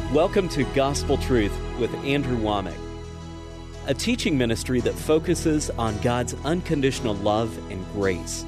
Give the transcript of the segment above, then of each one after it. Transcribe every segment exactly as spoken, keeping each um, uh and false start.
Welcome to Gospel Truth with Andrew Womack, a teaching ministry that focuses on God's unconditional love and grace.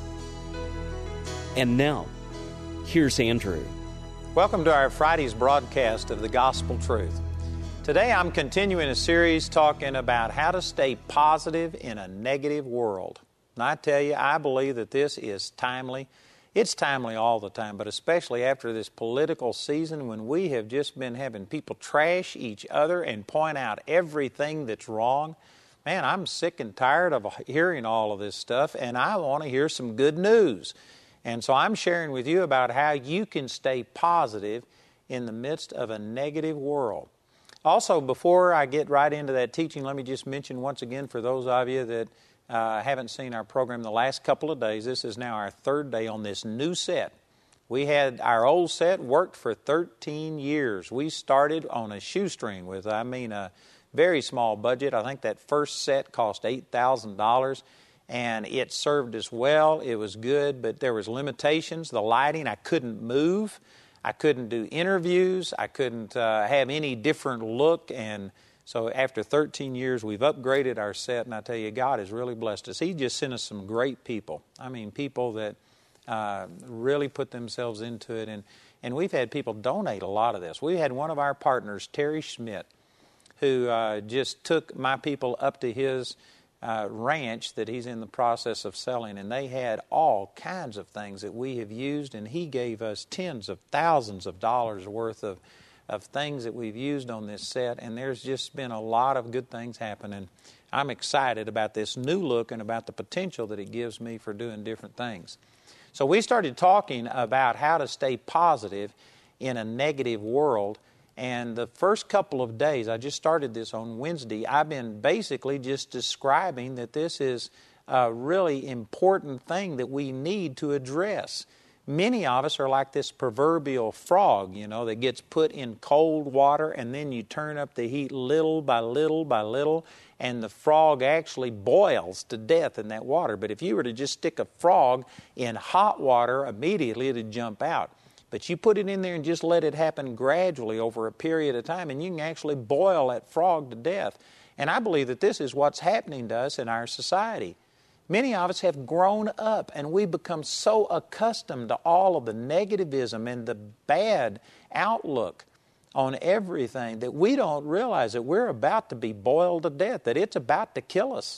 And now, here's Andrew. Welcome to our Friday's broadcast of the Gospel Truth. Today I'm continuing a series talking about how to stay positive in a negative world. And I tell you, I believe that this is timely. It's timely all the time, but especially after this political season when we have just been having people trash each other and point out everything that's wrong. Man, I'm sick and tired of hearing all of this stuff, and I want to hear some good news. And so I'm sharing with you about how you can stay positive in the midst of a negative world. Also, before I get right into that teaching, let me just mention once again for those of you that Uh, haven't seen our program the last couple of days. This is now our third day on this new set. We had our old set worked for thirteen years. We started on a shoestring with, I mean, a very small budget. I think that first set cost eight thousand dollars, and it served us well. It was good, but there was limitations. The lighting, I couldn't move. I couldn't do interviews. I couldn't uh, have any different look. And so after thirteen years, we've upgraded our set, and I tell you, God has really blessed us. He just sent us some great people. I mean, people that uh, really put themselves into it, and, and we've had people donate a lot of this. We had one of our partners, Terry Schmidt, who uh, just took my people up to his uh, ranch that he's in the process of selling, and they had all kinds of things that we have used, and he gave us tens of thousands of dollars worth of of things that we've used on this set, and there's just been a lot of good things happening. I'm excited about this new look and about the potential that it gives me for doing different things. So we started talking about how to stay positive in a negative world, and the first couple of days, I just started this on Wednesday, I've been basically just describing that this is a really important thing that we need to address. Many of us are like this proverbial frog, you know, that gets put in cold water, and then you turn up the heat little by little by little, and the frog actually boils to death in that water. But if you were to just stick a frog in hot water, immediately it'd jump out. But you put it in there and just let it happen gradually over a period of time, and you can actually boil that frog to death. And I believe that this is what's happening to us in our society. Many of us have grown up, and we've become so accustomed to all of the negativism and the bad outlook on everything that we don't realize that we're about to be boiled to death, that it's about to kill us.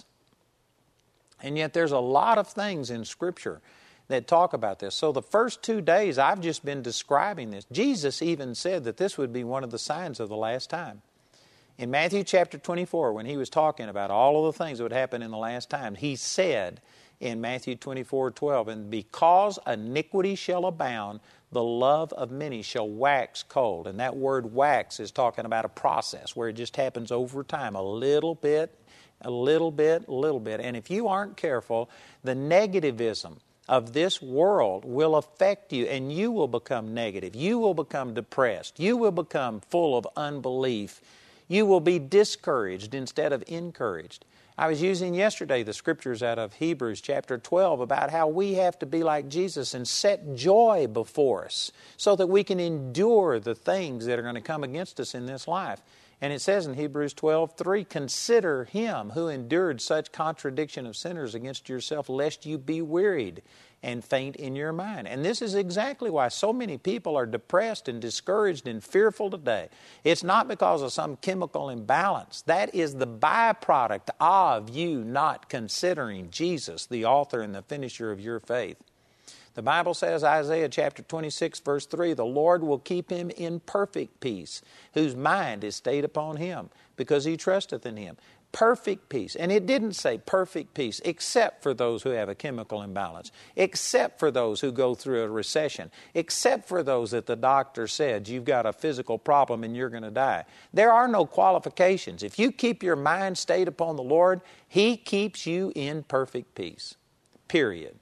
And yet there's a lot of things in Scripture that talk about this. So the first two days I've just been describing this. Jesus even said that this would be one of the signs of the last time. In Matthew chapter twenty-four, when he was talking about all of the things that would happen in the last time, he said in Matthew twenty-four twelve, "And because iniquity shall abound, the love of many shall wax cold." And that word wax is talking about a process where it just happens over time, a little bit, a little bit, a little bit. And if you aren't careful, the negativism of this world will affect you, and you will become negative. You will become depressed. You will become full of unbelief. You will be discouraged instead of encouraged. I was using yesterday the scriptures out of Hebrews chapter twelve about how we have to be like Jesus and set joy before us so that we can endure the things that are going to come against us in this life. And it says in Hebrews twelve three, "Consider him who endured such contradiction of sinners against yourself, lest you be wearied and faint in your mind." And this is exactly why so many people are depressed and discouraged and fearful today. It's not because of some chemical imbalance. That is the byproduct of you not considering Jesus, the author and the finisher of your faith. The Bible says, Isaiah chapter twenty-six, verse three, "The Lord will keep him in perfect peace, whose mind is stayed upon him, because he trusteth in him." Perfect peace. And it didn't say perfect peace except for those who have a chemical imbalance, except for those who go through a recession, except for those that the doctor said you've got a physical problem and you're going to die. There are no qualifications. If you keep your mind stayed upon the Lord, He keeps you in perfect peace. Period.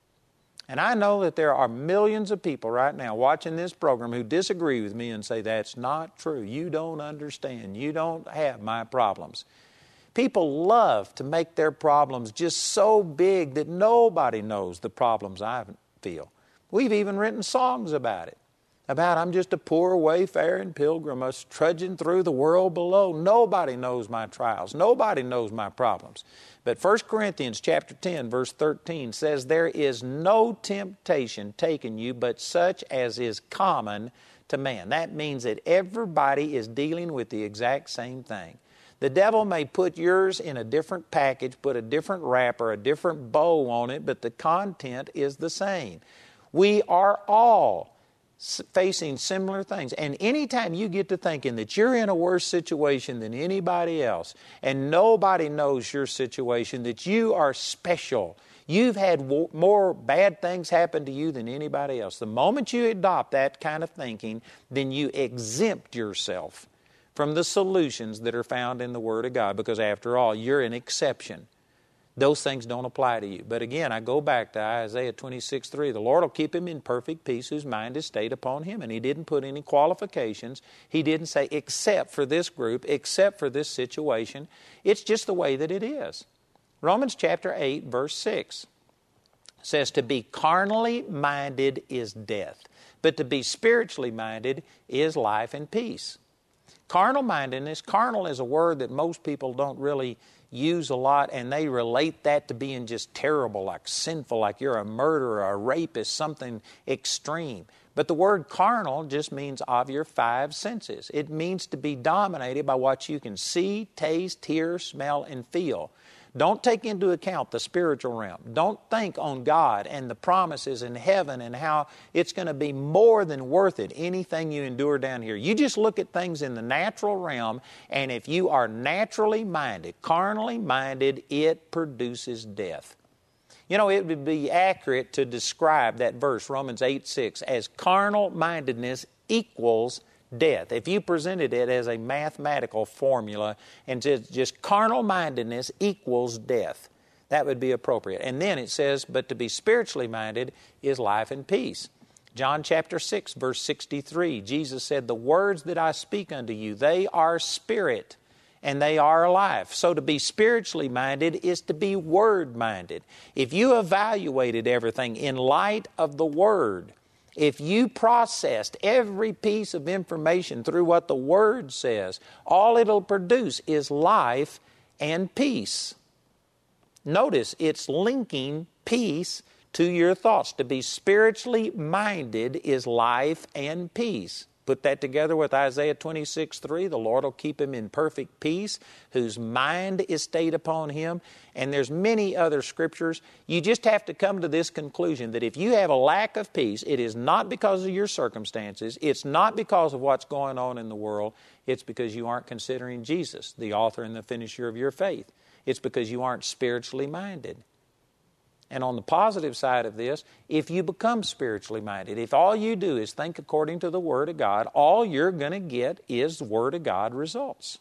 And I know that there are millions of people right now watching this program who disagree with me and say, "That's not true. You don't understand. You don't have my problems." People love to make their problems just so big that nobody knows the problems I feel. We've even written songs about it. about I'm just a poor wayfaring pilgrim, us trudging through the world below. Nobody knows my trials. Nobody knows my problems. But First Corinthians chapter ten, verse thirteen says, there is no temptation taken you but such as is common to man. That means that everybody is dealing with the exact same thing. The devil may put yours in a different package, put a different wrapper, a different bow on it, but the content is the same. We are all facing similar things. And anytime you get to thinking that you're in a worse situation than anybody else, and nobody knows your situation, that you are special, you've had more bad things happen to you than anybody else. The moment you adopt that kind of thinking, then you exempt yourself from the solutions that are found in the Word of God, because after all, you're an exception. Those things don't apply to you. But again, I go back to Isaiah twenty-six three. The Lord will keep him in perfect peace whose mind is stayed upon him. And he didn't put any qualifications. He didn't say except for this group, except for this situation. It's just the way that it is. Romans chapter eight, verse six says, to be carnally minded is death, but to be spiritually minded is life and peace. Carnal mindedness, carnal is a word that most people don't really use a lot, and they relate that to being just terrible, like sinful, like you're a murderer, a rapist, something extreme. But the word carnal just means of your five senses. It means to be dominated by what you can see, taste, hear, smell, and feel. Don't take into account the spiritual realm. Don't think on God and the promises in heaven and how it's going to be more than worth it, anything you endure down here. You just look at things in the natural realm, and if you are naturally minded, carnally minded, it produces death. You know, it would be accurate to describe that verse, Romans eight six, as carnal mindedness equals death. If you presented it as a mathematical formula and just, just carnal mindedness equals death, that would be appropriate. And then it says, but to be spiritually minded is life and peace. John chapter six, verse sixty-three, Jesus said, the words that I speak unto you, they are spirit and they are life. So to be spiritually minded is to be word-minded. If you evaluated everything in light of the Word, if you processed every piece of information through what the Word says, all it'll produce is life and peace. Notice it's linking peace to your thoughts. To be spiritually minded is life and peace. Put that together with Isaiah twenty-six three, the Lord will keep him in perfect peace, whose mind is stayed upon him. And there's many other scriptures. You just have to come to this conclusion that if you have a lack of peace, it is not because of your circumstances. It's not because of what's going on in the world. It's because you aren't considering Jesus, the author and the finisher of your faith. It's because you aren't spiritually minded. And on the positive side of this, if you become spiritually minded, if all you do is think according to the Word of God, all you're going to get is Word of God results.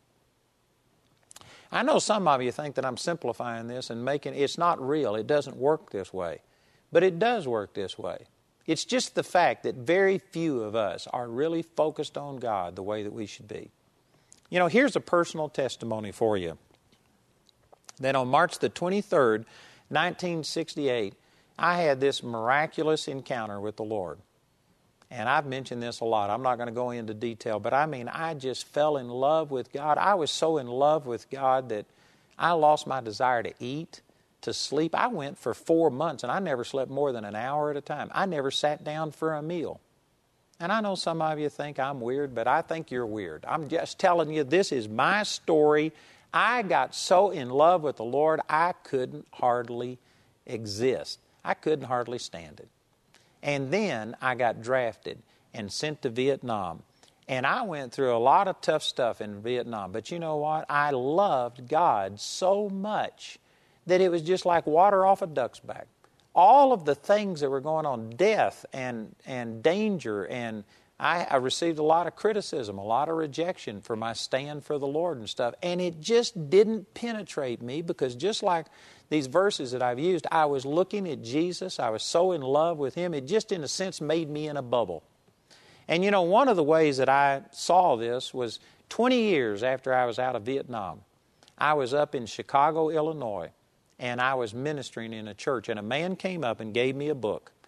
I know some of you think that I'm simplifying this and making it's not real. It doesn't work this way. But it does work this way. It's just the fact that very few of us are really focused on God the way that we should be. You know, here's a personal testimony for you. That on March the twenty-third, nineteen sixty-eight, I had this miraculous encounter with the Lord. And I've mentioned this a lot. I'm not going to go into detail, but I mean, I just fell in love with God. I was so in love with God that I lost my desire to eat, to sleep. I went for four months, and I never slept more than an hour at a time. I never sat down for a meal. And I know some of you think I'm weird, but I think you're weird. I'm just telling you, this is my story. I got so in love with the Lord, I couldn't hardly exist. I couldn't hardly stand it. And then I got drafted and sent to Vietnam. And I went through a lot of tough stuff in Vietnam. But you know what? I loved God so much that it was just like water off a duck's back. All of the things that were going on, death and, and danger, and I, I received a lot of criticism, a lot of rejection for my stand for the Lord and stuff. And it just didn't penetrate me because just like these verses that I've used, I was looking at Jesus. I was so in love with Him. It just in a sense made me in a bubble. And you know, one of the ways that I saw this was twenty years after I was out of Vietnam. I was up in Chicago, Illinois, and I was ministering in a church. And a man came up and gave me a book.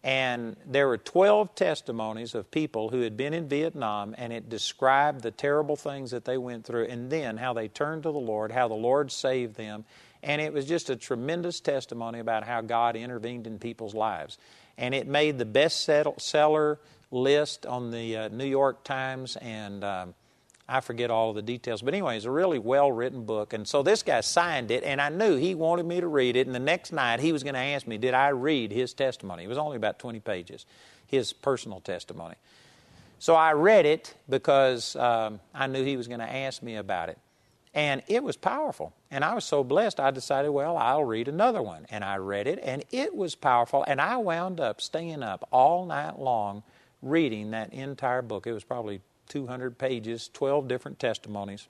And there were twelve testimonies of people who had been in Vietnam, and it described the terrible things that they went through, and then how they turned to the Lord, how the Lord saved them. And it was just a tremendous testimony about how God intervened in people's lives. And it made the bestseller list on the uh, New York Times, and um, I forget all of the details. But anyway, it's a really well-written book. And so this guy signed it, and I knew he wanted me to read it. And the next night, he was going to ask me, did I read his testimony? It was only about twenty pages, his personal testimony. So I read it because um, I knew he was going to ask me about it. And it was powerful. And I was so blessed, I decided, well, I'll read another one. And I read it, and it was powerful. And I wound up staying up all night long reading that entire book. It was probably two hundred pages, twelve different testimonies.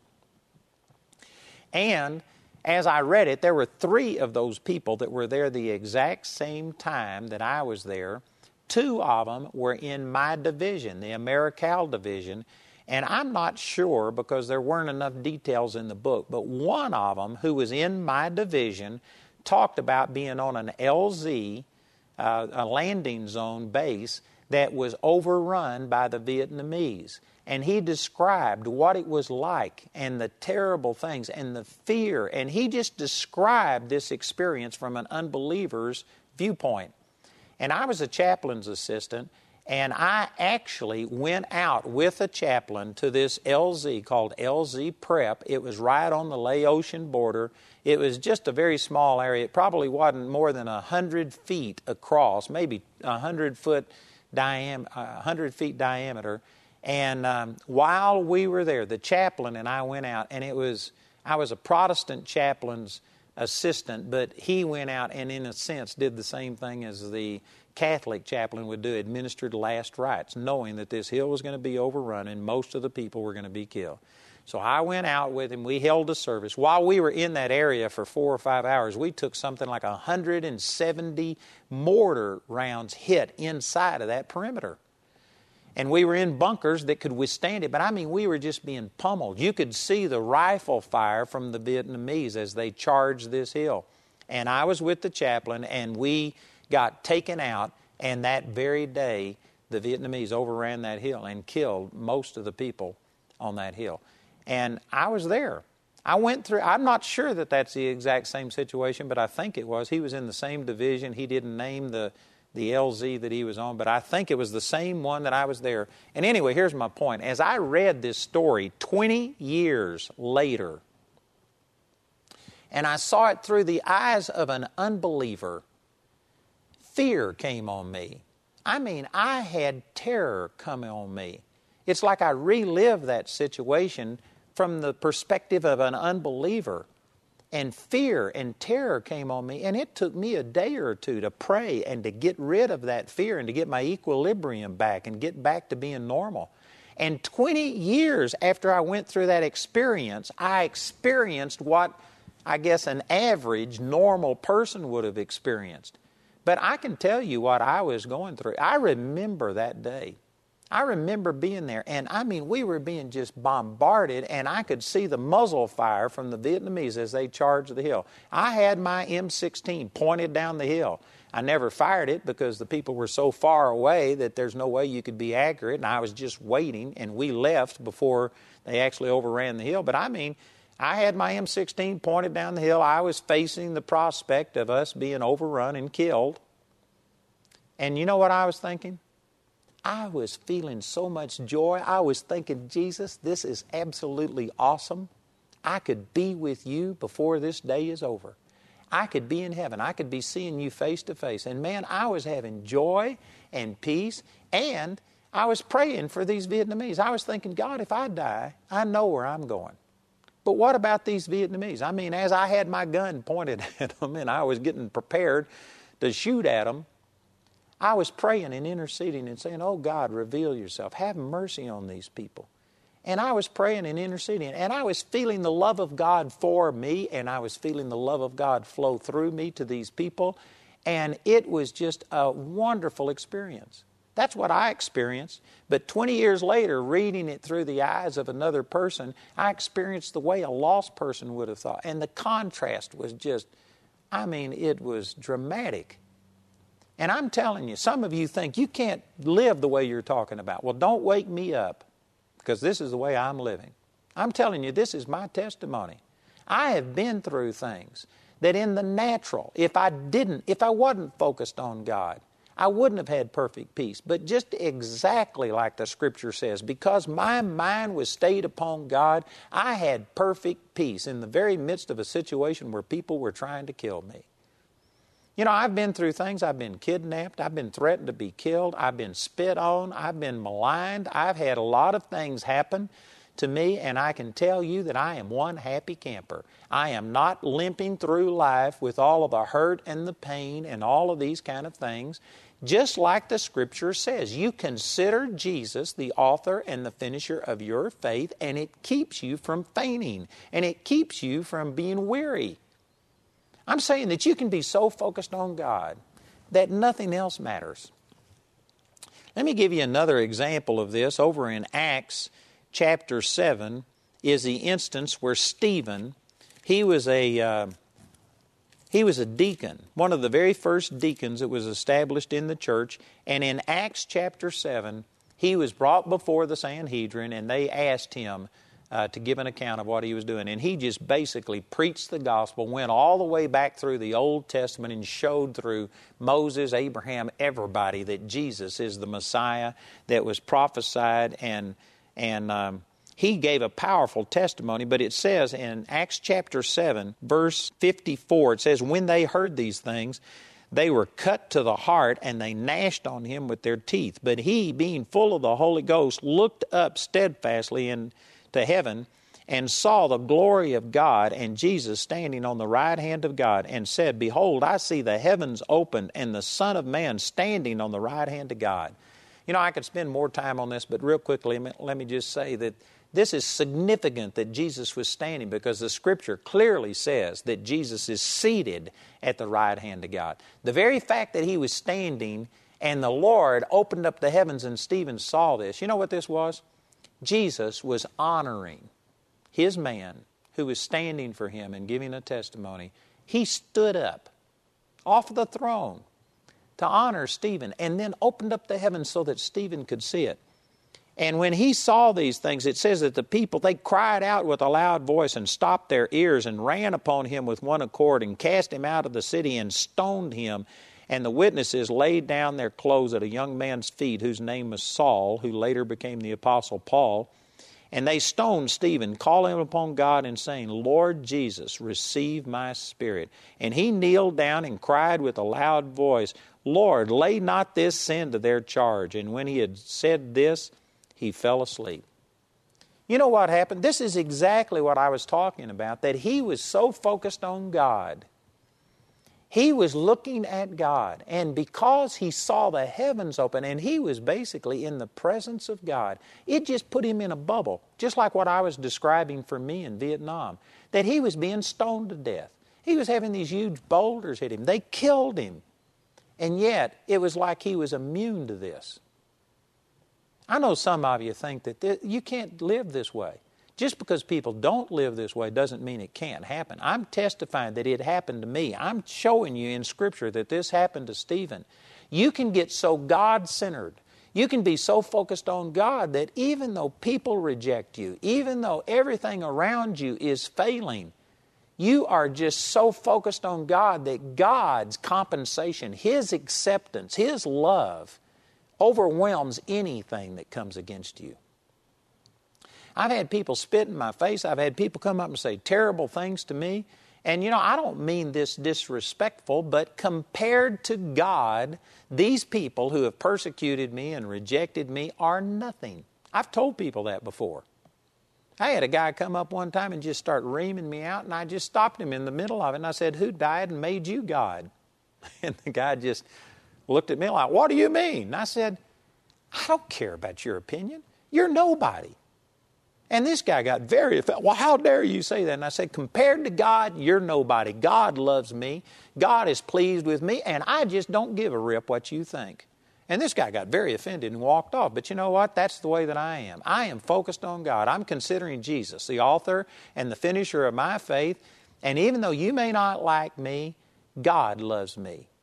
And as I read it, there were three of those people that were there the exact same time that I was there. Two of them were in my division, the AmeriCal division. And I'm not sure because there weren't enough details in the book, but one of them who was in my division talked about being on an L Z, uh, a landing zone base that was overrun by the Vietnamese. And he described what it was like and the terrible things and the fear. And he just described this experience from an unbeliever's viewpoint. And I was a chaplain's assistant, and I actually went out with a chaplain to this L Z called L Z Prep. It was right on the Laotian border. It was just a very small area. It probably wasn't more than one hundred feet across, maybe one hundred foot diam- one hundred feet diameter. And um, while we were there, the chaplain and I went out, and it was, I was a Protestant chaplain's assistant, but he went out and in a sense did the same thing as the Catholic chaplain would do, administered last rites, knowing that this hill was going to be overrun and most of the people were going to be killed. So I went out with him. We held a service. While we were in that area for four or five hours, we took something like one hundred seventy mortar rounds hit inside of that perimeter. And we were in bunkers that could withstand it. But I mean, we were just being pummeled. You could see the rifle fire from the Vietnamese as they charged this hill. And I was with the chaplain, and we got taken out. And that very day, the Vietnamese overran that hill and killed most of the people on that hill. And I was there. I went through, I'm not sure that that's the exact same situation, but I think it was. He was in the same division. He didn't name the the L Z that he was on, but I think it was the same one that I was there. And anyway, here's my point. As I read this story twenty years later, and I saw it through the eyes of an unbeliever, fear came on me. I mean, I had terror come on me. It's like I relived that situation from the perspective of an unbeliever. And fear and terror came on me, and it took me a day or two to pray and to get rid of that fear and to get my equilibrium back and get back to being normal. And twenty years after I went through that experience, I experienced what I guess an average, normal person would have experienced. But I can tell you what I was going through. I remember that day. I remember being there, and I mean, we were being just bombarded, and I could see the muzzle fire from the Vietnamese as they charged the hill. I had my M sixteen pointed down the hill. I never fired it because the people were so far away that there's no way you could be accurate, and I was just waiting, and we left before they actually overran the hill. But I mean, I had my M sixteen pointed down the hill. I was facing the prospect of us being overrun and killed. And you know what I was thinking? I was feeling so much joy. I was thinking, Jesus, this is absolutely awesome. I could be with you before this day is over. I could be in heaven. I could be seeing you face to face. And man, I was having joy and peace, and I was praying for these Vietnamese. I was thinking, God, if I die, I know where I'm going. But what about these Vietnamese? I mean, as I had my gun pointed at them and I was getting prepared to shoot at them, I was praying and interceding and saying, oh God, reveal yourself. Have mercy on these people. And I was praying and interceding, and I was feeling the love of God for me, and I was feeling the love of God flow through me to these people, and it was just a wonderful experience. That's what I experienced. But twenty years later, reading it through the eyes of another person, I experienced the way a lost person would have thought. And the contrast was just, I mean, it was dramatic. And I'm telling you, some of you think you can't live the way you're talking about. Well, don't wake me up, because this is the way I'm living. I'm telling you, this is my testimony. I have been through things that in the natural, if I didn't, if I wasn't focused on God, I wouldn't have had perfect peace. But just exactly like the Scripture says, because my mind was stayed upon God, I had perfect peace in the very midst of a situation where people were trying to kill me. You know, I've been through things. I've been kidnapped. I've been threatened to be killed. I've been spit on. I've been maligned. I've had a lot of things happen to me, and I can tell you that I am one happy camper. I am not limping through life with all of the hurt and the pain and all of these kind of things. Just like the Scripture says, you consider Jesus the author and the finisher of your faith, and it keeps you from fainting, and it keeps you from being weary. I'm saying that you can be so focused on God that nothing else matters. Let me give you another example of this. Over in Acts chapter seven is the instance where Stephen, he was a uh, he was a deacon, one of the very first deacons that was established in the church. And in Acts chapter seven, he was brought before the Sanhedrin, and they asked him Uh, to give an account of what he was doing. And he just basically preached the gospel, went all the way back through the Old Testament and showed through Moses, Abraham, everybody that Jesus is the Messiah that was prophesied. And, and um, he gave a powerful testimony. But it says in Acts chapter seven, verse fifty-four, it says, when they heard these things, they were cut to the heart, and they gnashed on him with their teeth. But he, being full of the Holy Ghost, looked up steadfastly in to heaven, and saw the glory of God, and Jesus standing on the right hand of God, and said, behold, I see the heavens opened, and the Son of Man standing on the right hand of God. You know, I could spend more time on this, but real quickly, let me just say that this is significant that Jesus was standing, because the Scripture clearly says that Jesus is seated at the right hand of God. The very fact that he was standing and the Lord opened up the heavens and Stephen saw this, you know what this was? Jesus was honoring his man who was standing for him and giving a testimony. He stood up off the throne to honor Stephen, and then opened up the heavens so that Stephen could see it. And when he saw these things, it says that the people, they cried out with a loud voice and stopped their ears and ran upon him with one accord and cast him out of the city and stoned him. And the witnesses laid down their clothes at a young man's feet, whose name was Saul, who later became the Apostle Paul. And they stoned Stephen, calling upon God and saying, Lord Jesus, receive my spirit. And he kneeled down and cried with a loud voice, Lord, lay not this sin to their charge. And when he had said this, he fell asleep. You know what happened? This is exactly what I was talking about, that he was so focused on God. He was looking at God, and because he saw the heavens open, and he was basically in the presence of God, it just put him in a bubble, just like what I was describing for me in Vietnam, that he was being stoned to death. He was having these huge boulders hit him. They killed him, and yet it was like he was immune to this. I know some of you think that this, you can't live this way. Just because people don't live this way doesn't mean it can't happen. I'm testifying that it happened to me. I'm showing you in Scripture that this happened to Stephen. You can get so God-centered. You can be so focused on God that even though people reject you, even though everything around you is failing, you are just so focused on God that God's compensation, His acceptance, His love overwhelms anything that comes against you. I've had people spit in my face. I've had people come up and say terrible things to me. And, you know, I don't mean this disrespectful, but compared to God, these people who have persecuted me and rejected me are nothing. I've told people that before. I had a guy come up one time and just start reaming me out, and I just stopped him in the middle of it, and I said, who died and made you God? And the guy just looked at me like, what do you mean? And I said, I don't care about your opinion. You're nobody. And this guy got very offended. Well, how dare you say that? And I said, compared to God, you're nobody. God loves me. God is pleased with me. And I just don't give a rip what you think. And this guy got very offended and walked off. But you know what? That's the way that I am. I am focused on God. I'm considering Jesus, the author and the finisher of my faith. And even though you may not like me, God loves me.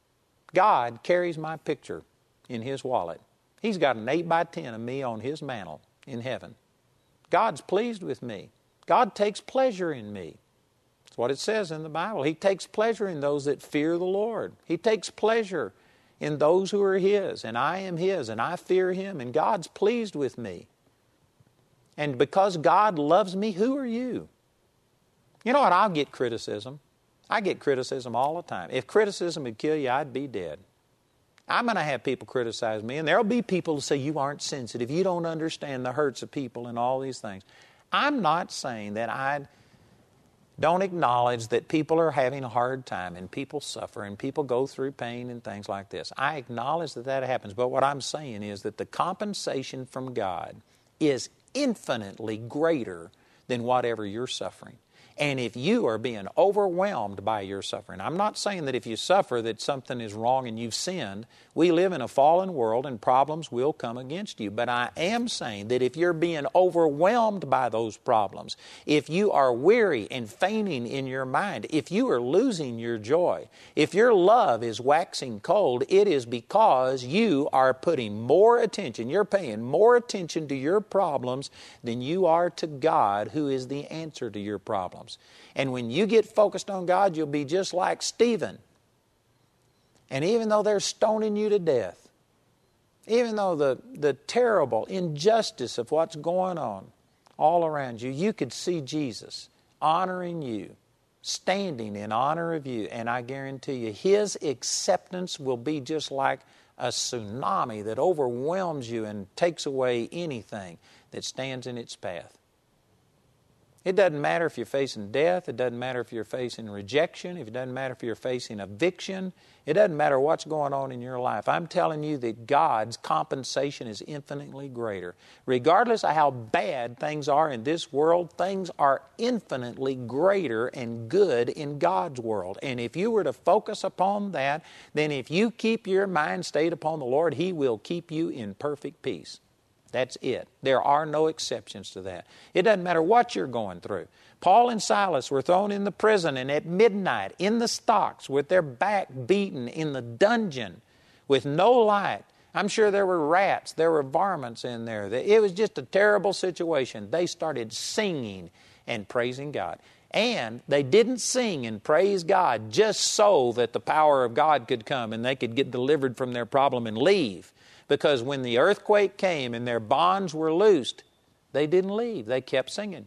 God carries my picture in His wallet. He's got an eight by ten of me on His mantle in heaven. God's pleased with me. God takes pleasure in me. That's what it says in the Bible. He takes pleasure in those that fear the Lord. He takes pleasure in those who are His, and I am His, and I fear Him, and God's pleased with me. And because God loves me, who are you? You know what? I'll get criticism. I get criticism all the time. If criticism would kill you, I'd be dead. I'm going to have people criticize me, and there'll be people who say, you aren't sensitive, you don't understand the hurts of people and all these things. I'm not saying that I don't acknowledge that people are having a hard time and people suffer and people go through pain and things like this. I acknowledge that that happens, but what I'm saying is that the compensation from God is infinitely greater than whatever you're suffering. And if you are being overwhelmed by your suffering, I'm not saying that if you suffer that something is wrong and you've sinned. We live in a fallen world and problems will come against you. But I am saying that if you're being overwhelmed by those problems, if you are weary and fainting in your mind, if you are losing your joy, if your love is waxing cold, it is because you are putting more attention, you're paying more attention to your problems than you are to God, who is the answer to your problems. And when you get focused on God, you'll be just like Stephen. And even though they're stoning you to death, even though the, the terrible injustice of what's going on all around you, you could see Jesus honoring you, standing in honor of you. And I guarantee you, His acceptance will be just like a tsunami that overwhelms you and takes away anything that stands in its path. It doesn't matter if you're facing death. It doesn't matter if you're facing rejection. It doesn't matter if you're facing eviction. It doesn't matter what's going on in your life. I'm telling you that God's compensation is infinitely greater. Regardless of how bad things are in this world, things are infinitely greater and good in God's world. And if you were to focus upon that, then if you keep your mind stayed upon the Lord, He will keep you in perfect peace. That's it. There are no exceptions to that. It doesn't matter what you're going through. Paul and Silas were thrown in the prison, and at midnight, in the stocks, with their back beaten in the dungeon, with no light. I'm sure there were rats, there were varmints in there. It was just a terrible situation. They started singing and praising God. And they didn't sing and praise God just so that the power of God could come and they could get delivered from their problem and leave. Because when the earthquake came and their bonds were loosed, they didn't leave. They kept singing.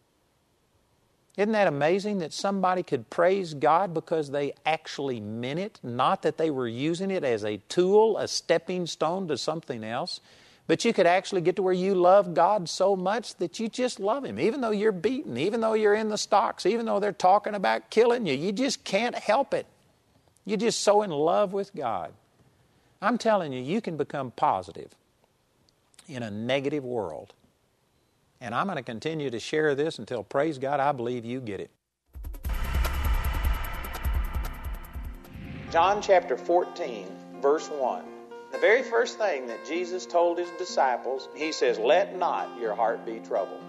Isn't that amazing that somebody could praise God because they actually meant it? Not that they were using it as a tool, a stepping stone to something else. But you could actually get to where you love God so much that you just love Him. Even though you're beaten, even though you're in the stocks, even though they're talking about killing you, you just can't help it. You're just so in love with God. I'm telling you, you can become positive in a negative world. And I'm going to continue to share this until, praise God, I believe you get it. John chapter fourteen, verse one. The very first thing that Jesus told His disciples, He says, "Let not your heart be troubled."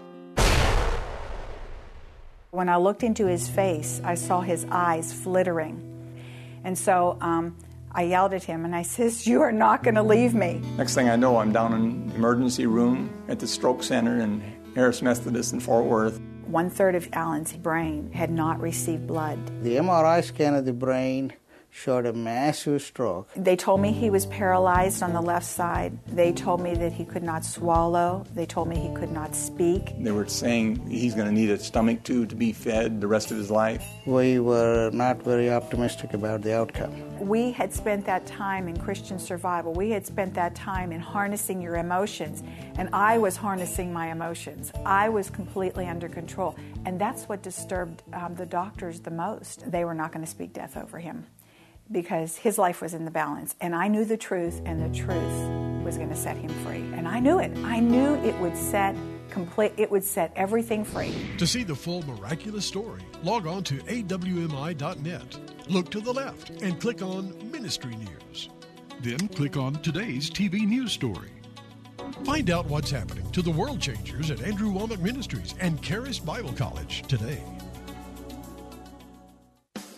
When I looked into His face, I saw His eyes flittering. And so um, I yelled at Him and I says, "You are not going to leave me." Next thing I know, I'm down in the emergency room at the stroke center in Harris Methodist in Fort Worth. One third of Alan's brain had not received blood. The M R I scan of the brain showed a massive stroke. They told me he was paralyzed on the left side. They told me that he could not swallow. They told me he could not speak. They were saying he's going to need a stomach tube to be fed the rest of his life. We were not very optimistic about the outcome. We had spent that time in Christian survival. We had spent that time in harnessing your emotions. And I was harnessing my emotions. I was completely under control. And that's what disturbed um, the doctors the most. They were not going to speak death over him, because his life was in the balance. And I knew the truth, and the truth was going to set him free. And I knew it. I knew it would set complete, it would set everything free. To see the full miraculous story, log on to A W M I dot net. Look to the left and click on Ministry News. Then click on today's T V news story. Find out what's happening to the world changers at Andrew Wommack Ministries and Charis Bible College today.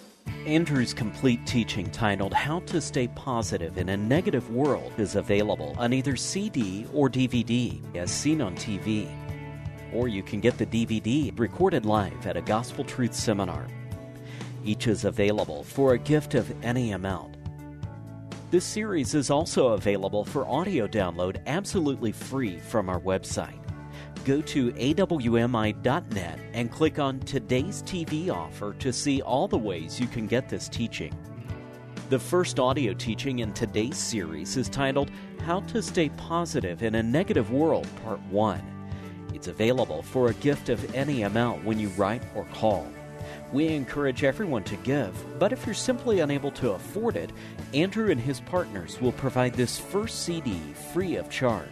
Andrew's complete teaching titled How to Stay Positive in a Negative World is available on either C D or D V D, as seen on T V. Or you can get the D V D recorded live at a Gospel Truth seminar. Each is available for a gift of any amount. This series is also available for audio download absolutely free from our website. Go to A W M I dot net and click on Today's T V Offer to see all the ways you can get this teaching. The first audio teaching in today's series is titled How to Stay Positive in a Negative World, Part one. It's available for a gift of any amount when you write or call. We encourage everyone to give, but if you're simply unable to afford it, Andrew and his partners will provide this first C D free of charge.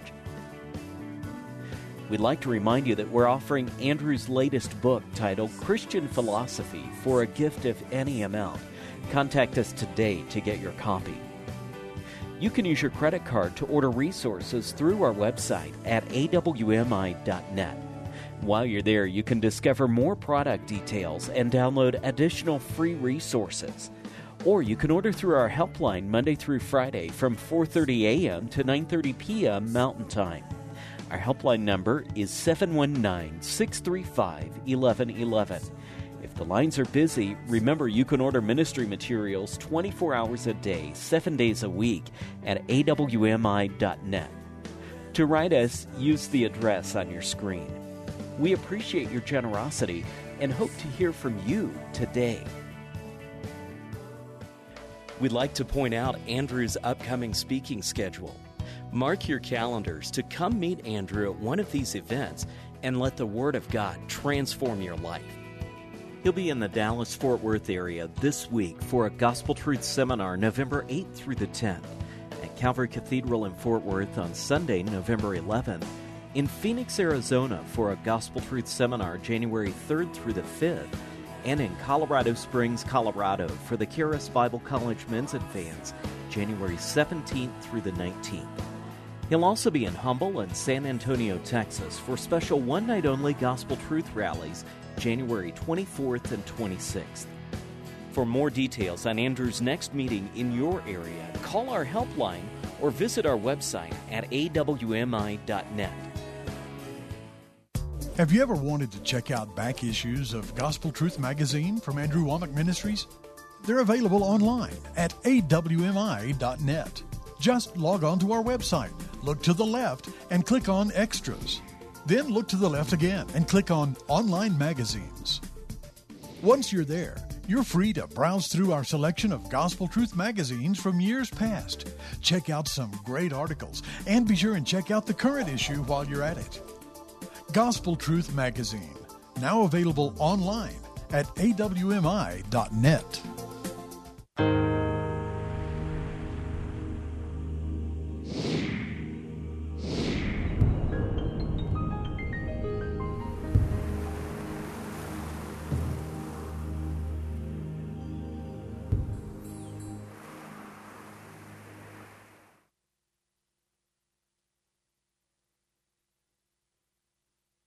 We'd like to remind you that we're offering Andrew's latest book titled Christian Philosophy for a gift of any amount. Contact us today to get your copy. You can use your credit card to order resources through our website at A W M I dot net. While you're there, you can discover more product details and download additional free resources. Or you can order through our helpline Monday through Friday from four thirty a.m. to nine thirty p.m. Mountain Time. Our helpline number is seven one nine, six three five, one one one one. If the lines are busy, remember you can order ministry materials twenty-four hours a day, seven days a week at A W M I dot net. To write us, use the address on your screen. We appreciate your generosity and hope to hear from you today. We'd like to point out Andrew's upcoming speaking schedule. Mark your calendars to come meet Andrew at one of these events and let the Word of God transform your life. He'll be in the Dallas-Fort Worth area this week for a Gospel Truth Seminar November eighth through the tenth, at Calvary Cathedral in Fort Worth on Sunday, November eleventh, in Phoenix, Arizona for a Gospel Truth Seminar January third through the fifth, and in Colorado Springs, Colorado for the Charis Bible College Men's Advance January seventeenth through the nineteenth. He'll also be in Humble and San Antonio, Texas for special one-night-only Gospel Truth rallies January twenty-fourth and twenty-sixth. For more details on Andrew's next meeting in your area, call our helpline or visit our website at A W M I dot net. Have you ever wanted to check out back issues of Gospel Truth magazine from Andrew Wommack Ministries? They're available online at A W M I dot net. Just log on to our website, look to the left, and click on Extras. Then look to the left again and click on Online Magazines. Once you're there, you're free to browse through our selection of Gospel Truth magazines from years past. Check out some great articles, and be sure and check out the current issue while you're at it. Gospel Truth Magazine, now available online at A W M I dot net.